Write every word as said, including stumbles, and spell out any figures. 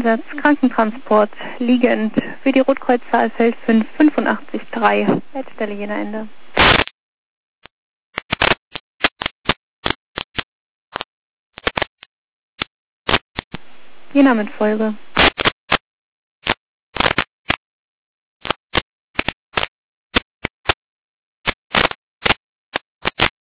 Einsatz Krankentransport liegend für die Rotkreuzzahl Feld fünf fünfundachtzig drei. Leitstelle Jena Ende. Jena mit Folge.